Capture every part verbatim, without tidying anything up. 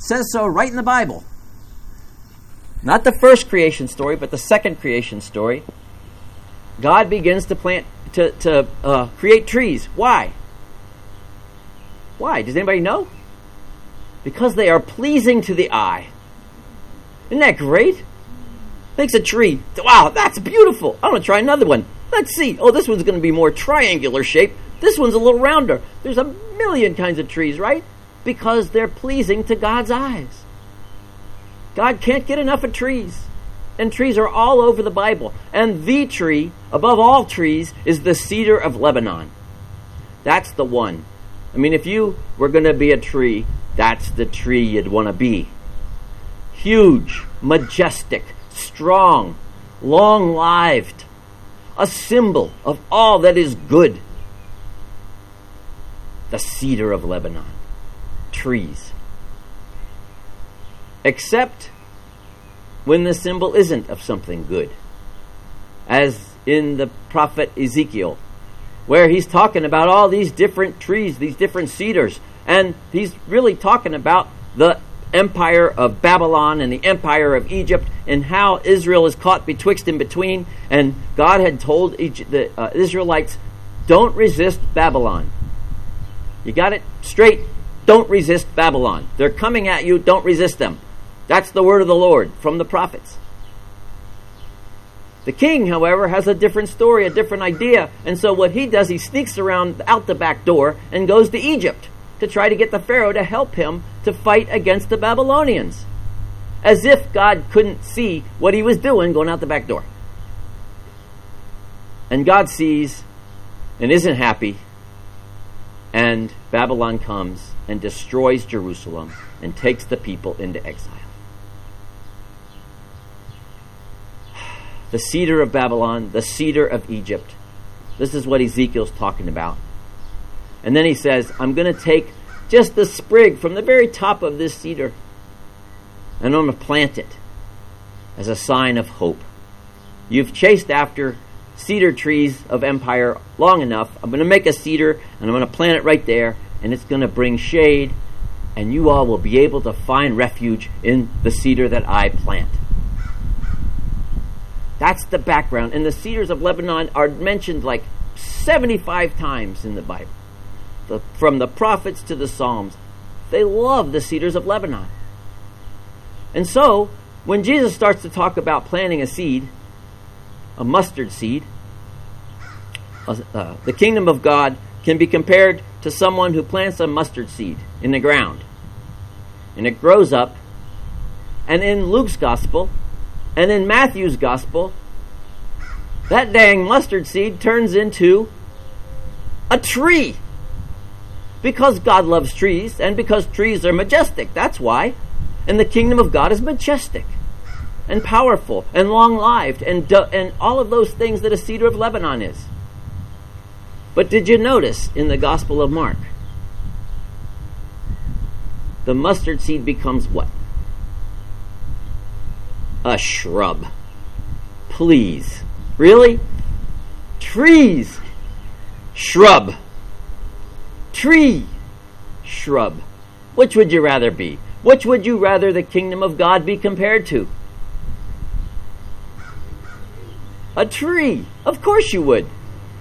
It says so right in the Bible. Not the first creation story, but the second creation story. God begins to plant, to, to uh, create trees. Why? Why? Does anybody know? Because they are pleasing to the eye. Isn't that great? Takes a tree. Wow, that's beautiful. I'm going to try another one. Let's see. Oh, this one's going to be more triangular shape. This one's a little rounder. There's a million kinds of trees, right? Because they're pleasing to God's eyes. God can't get enough of trees. And trees are all over the Bible. And the tree, above all trees, is the cedar of Lebanon. That's the one. I mean, if you were going to be a tree, that's the tree you'd want to be. Huge, majestic, strong, long-lived, a symbol of all that is good. The cedar of Lebanon. Trees. Except when the symbol isn't of something good. As in the prophet Ezekiel, where he's talking about all these different trees, these different cedars, and he's really talking about the empire of Babylon and the empire of Egypt, and how Israel is caught betwixt and between, and God had told Egypt, the uh, Israelites, don't resist Babylon. You got it straight. Don't resist Babylon. They're coming at you. Don't resist them. That's the word of the Lord from the prophets. The king, however, has a different story, a different idea. And so what he does, he sneaks around out the back door and goes to Egypt to try to get the Pharaoh to help him to fight against the Babylonians. As if God couldn't see what he was doing going out the back door. And God sees and isn't happy. And Babylon comes and destroys Jerusalem and takes the people into exile. The cedar of Babylon, the cedar of Egypt. This is what Ezekiel's talking about. And then he says, I'm going to take just the sprig from the very top of this cedar, and I'm going to plant it as a sign of hope. You've chased after cedar trees of empire long enough. I'm going to make a cedar, and I'm going to plant it right there, and it's going to bring shade, and you all will be able to find refuge in the cedar that I plant. That's the background. And the cedars of Lebanon are mentioned like seventy-five times in the Bible. The, from the prophets to the Psalms. They love the cedars of Lebanon. And so, when Jesus starts to talk about planting a seed, a mustard seed, uh, uh, the kingdom of God can be compared to someone who plants a mustard seed in the ground. And it grows up. And in Luke's gospel, and in Matthew's gospel, that dang mustard seed turns into a tree. Because God loves trees, and because trees are majestic. That's why. And the kingdom of God is majestic, and powerful, and long-lived, and, do- and all of those things that a cedar of Lebanon is. But did you notice in the Gospel of Mark, the mustard seed becomes what? A shrub. Please. Really? Trees. Shrub. Tree. Shrub. Which would you rather be? Which would you rather the kingdom of God be compared to? A tree. Of course you would.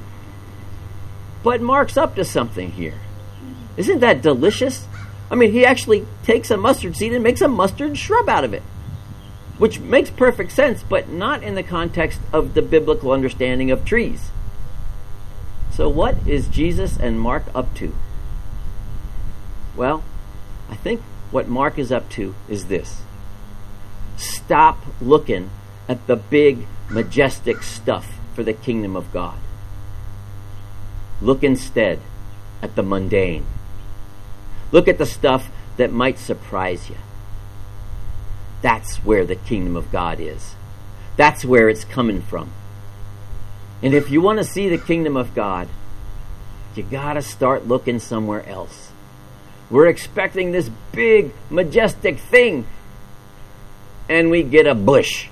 But Mark's up to something here. Isn't that delicious? I mean, he actually takes a mustard seed and makes a mustard shrub out of it. Which makes perfect sense, but not in the context of the biblical understanding of trees. So what is Jesus and Mark up to? Well, I think what Mark is up to is this. Stop looking at the big, majestic stuff for the kingdom of God. Look instead at the mundane. Look at the stuff that might surprise you. That's where the kingdom of God is. That's where it's coming from. And if you want to see the kingdom of God, you got to start looking somewhere else. We're expecting this big, majestic thing, and we get a bush.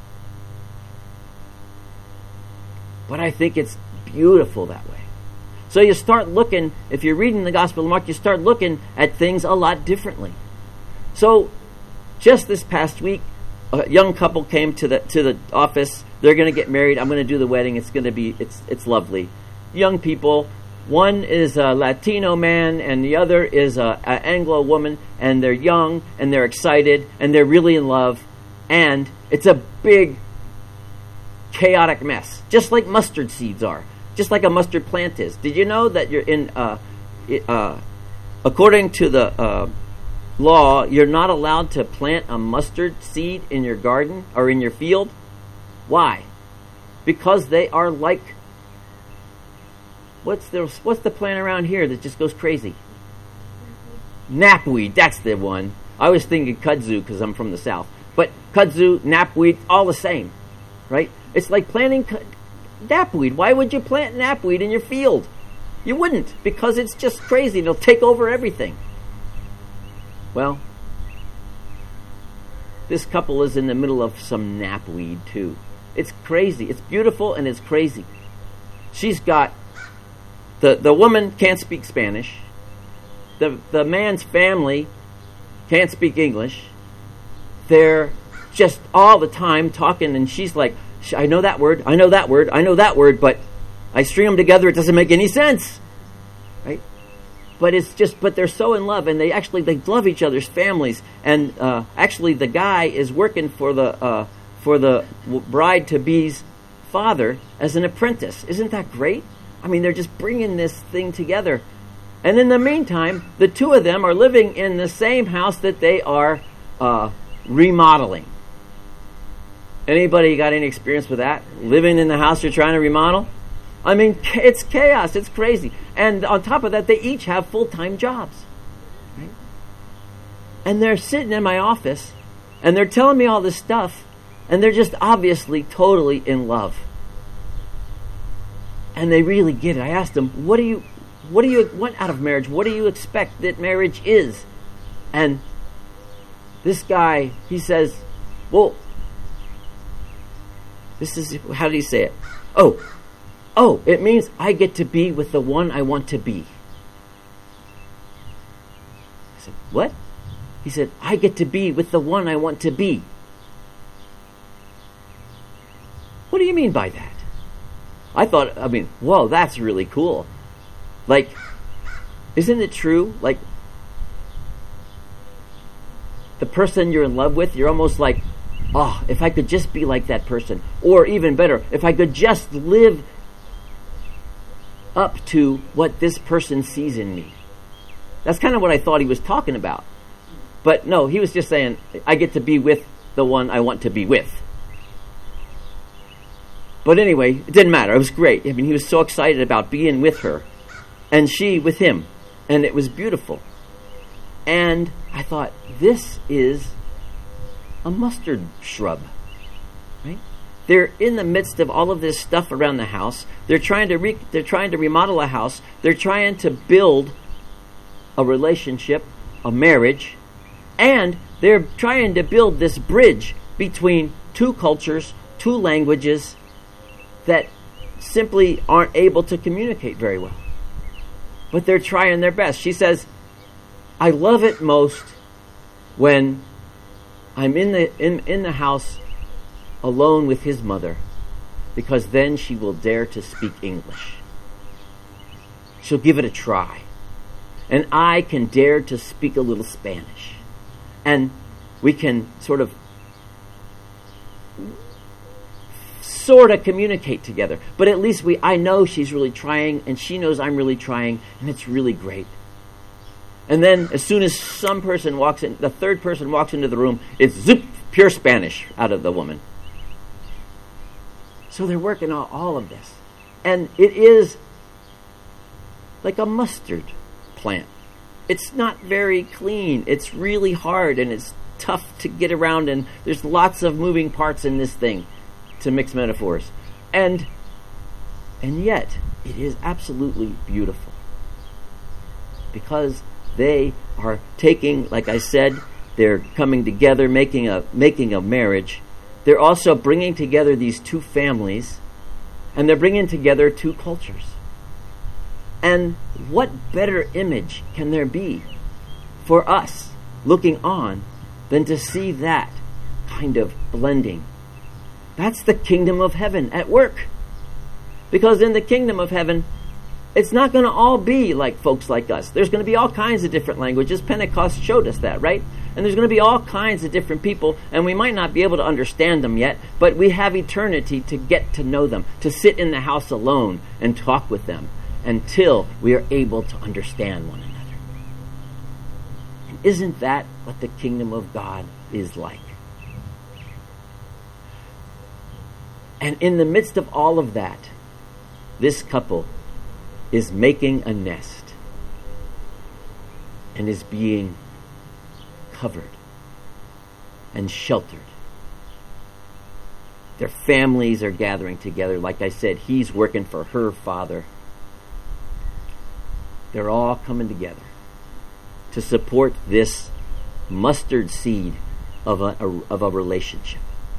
But I think it's beautiful that way. So you start looking, if you're reading the Gospel of Mark, you start looking at things a lot differently. So just this past week, a young couple came to the to the office. They're going to get married. I'm going to do the wedding. It's going to be, it's it's lovely. Young people. One is a Latino man and the other is a, a Anglo woman, and they're young and they're excited and they're really in love, and it's a big chaotic mess, just like mustard seeds are, just like a mustard plant is. Did you know that you're in, uh, uh, according to the uh, law, you're not allowed to plant a mustard seed in your garden or in your field? Why? Because they are like, what's the what's the plant around here that just goes crazy? Knapweed, that's the one. I was thinking kudzu because I'm from the south. But kudzu, knapweed, all the same, right? It's like planting knapweed. Why would you plant knapweed in your field? You wouldn't, because it's just crazy. It'll take over everything. Well, this couple is in the middle of some knapweed too. It's crazy. It's beautiful and it's crazy. She's got, the, the woman can't speak Spanish. The, the man's family can't speak English. They're just all the time talking, and she's like, I know that word, I know that word, I know that word, but I string them together, it doesn't make any sense. Right? But it's just, but they're so in love, and they actually, they love each other's families. And uh, actually the guy is working for the uh, for the bride-to-be's father as an apprentice. Isn't that great? I mean, they're just bringing this thing together. And in the meantime, the two of them are living in the same house that they are uh, remodeling. Anybody got any experience with that? Living in the house you're trying to remodel? I mean, it's chaos. It's crazy. And on top of that, they each have full-time jobs. Right? And they're sitting in my office, and they're telling me all this stuff, and they're just obviously totally in love. And they really get it. I asked them, what do you, what do you want out of marriage? What do you expect that marriage is? And this guy, he says, well, this is, how did he say it? Oh, oh, it means I get to be with the one I want to be. I said, what? He said, I get to be with the one I want to be. What do you mean by that? I thought, I mean, whoa, that's really cool. Like, isn't it true? Like, the person you're in love with, you're almost like, oh, if I could just be like that person. Or even better, if I could just live up to what this person sees in me. That's kind of what I thought he was talking about. But no, he was just saying, I get to be with the one I want to be with. But anyway, it didn't matter. It was great. I mean, he was so excited about being with her, and she with him. And it was beautiful. And I thought, this is a mustard shrub, right? They're in the midst of all of this stuff around the house. They're trying to re- they're trying to remodel a house. They're trying to build a relationship, a marriage, and they're trying to build this bridge between two cultures, two languages that simply aren't able to communicate very well. But they're trying their best. She says, I love it most when I'm in the in, in the house alone with his mother, because then she will dare to speak English. She'll give it a try. And I can dare to speak a little Spanish. And we can sort of sort of communicate together. But at least we I know she's really trying, and she knows I'm really trying, and it's really great. And then as soon as some person walks in, the third person walks into the room, it's zip, pure Spanish out of the woman. So they're working on all of this. And it is like a mustard plant. It's not very clean. It's really hard, and it's tough to get around, and there's lots of moving parts in this thing, to mix metaphors. And and yet, it is absolutely beautiful. Because they are taking, like I said, they're coming together, making a making a marriage. They're also bringing together these two families, and they're bringing together two cultures. And what better image can there be for us looking on than to see that kind of blending? That's the kingdom of heaven at work. Because in the kingdom of heaven, it's not going to all be like folks like us. There's going to be all kinds of different languages. Pentecost showed us that, right? And there's going to be all kinds of different people, and we might not be able to understand them yet, but we have eternity to get to know them, to sit in the house alone and talk with them until we are able to understand one another. And isn't that what the kingdom of God is like? And in the midst of all of that, this couple is making a nest and is being covered and sheltered. Their families are gathering together. Like I said, he's working for her father. They're all coming together to support this mustard seed of a, a, of a relationship.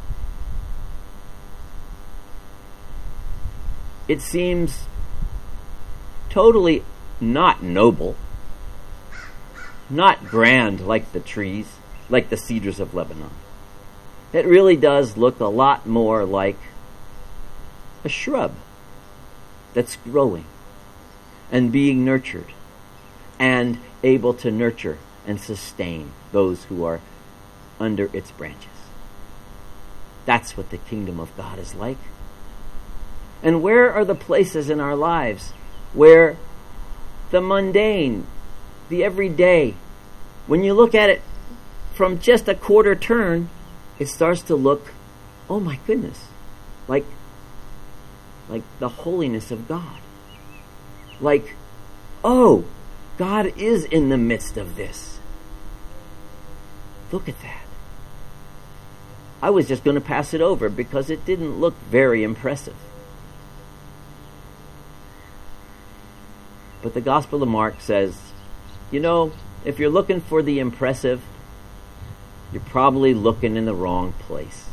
It seems totally not noble, not grand like the trees, like the cedars of Lebanon. It really does look a lot more like a shrub that's growing and being nurtured and able to nurture and sustain those who are under its branches. That's what the kingdom of God is like. And where are the places in our lives where the mundane, the everyday, when you look at it from just a quarter turn, it starts to look, oh my goodness, like, like the holiness of God. Like, oh, God is in the midst of this. Look at that. I was just going to pass it over because it didn't look very impressive. But the Gospel of Mark says, you know, if you're looking for the impressive, you're probably looking in the wrong place.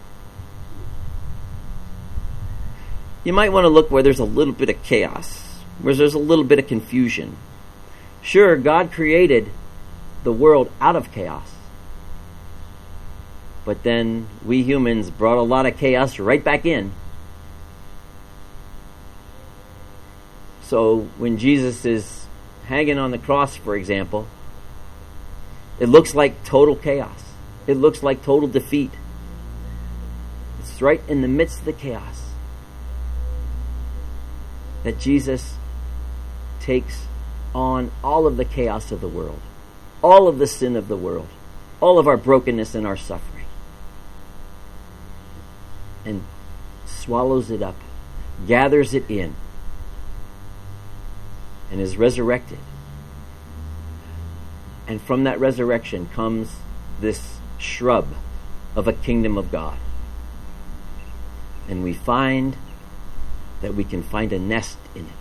You might want to look where there's a little bit of chaos, where there's a little bit of confusion. Sure, God created the world out of chaos. But then we humans brought a lot of chaos right back in. So when Jesus is hanging on the cross, for example, it looks like total chaos. It looks like total defeat. It's right in the midst of the chaos that Jesus takes on all of the chaos of the world, all of the sin of the world, all of our brokenness and our suffering, and swallows it up, gathers it in, and is resurrected. And from that resurrection comes this shrub of a kingdom of God. And we find that we can find a nest in it.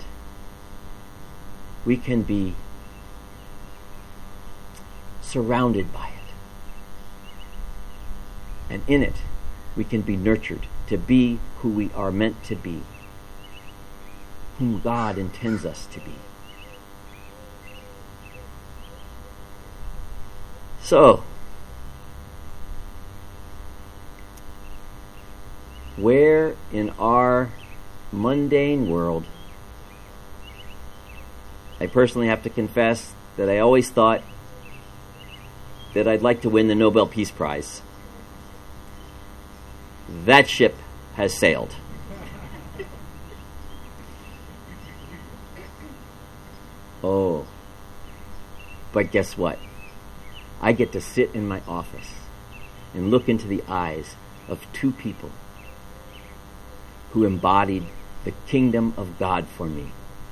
We can be surrounded by it. And in it, we can be nurtured to be who we are meant to be, whom God intends us to be. So, where in our mundane world, I personally have to confess that I always thought that I'd like to win the Nobel Peace Prize. That ship has sailed. Oh, but guess what? I get to sit in my office and look into the eyes of two people who embodied the kingdom of God for me.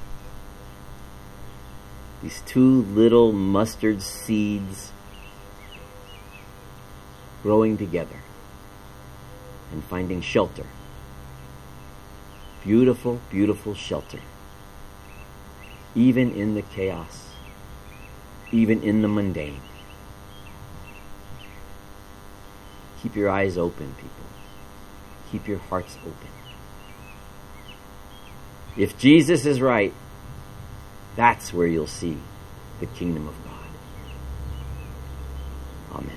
These two little mustard seeds growing together and finding shelter. Beautiful, beautiful shelter. Even in the chaos. Even in the mundane. Keep your eyes open, people. Keep your hearts open. If Jesus is right, That's where you'll see the kingdom of God. Amen.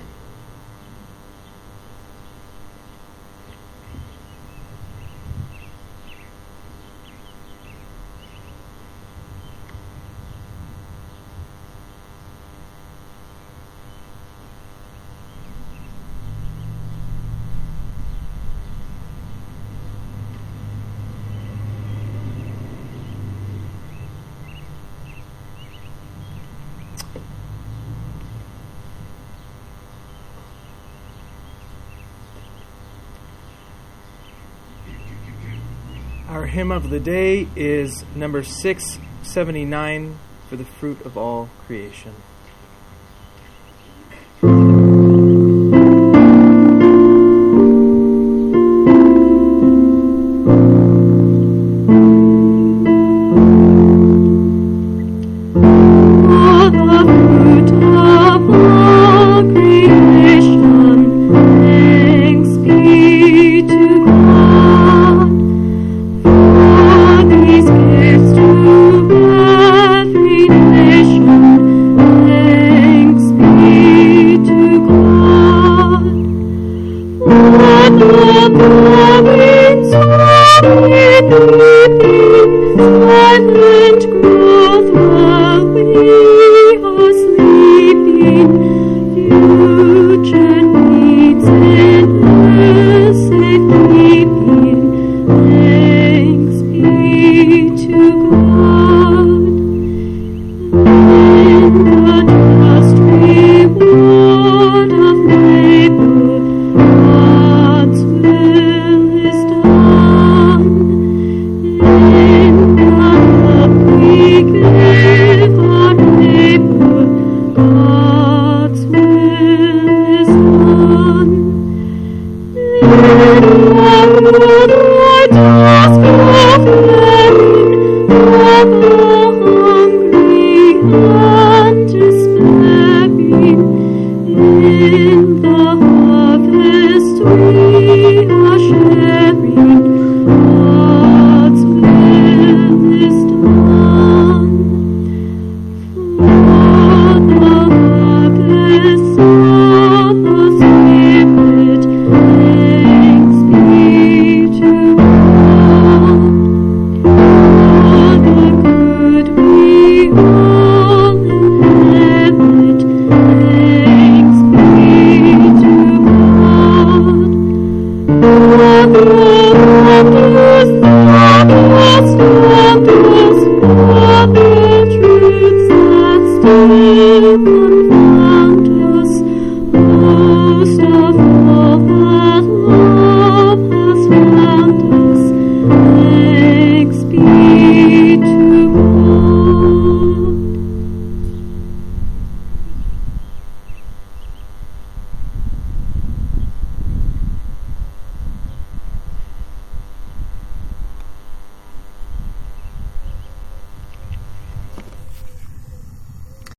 Our hymn of the day is number six seventy-nine, For the Fruit of All Creation. Thank you.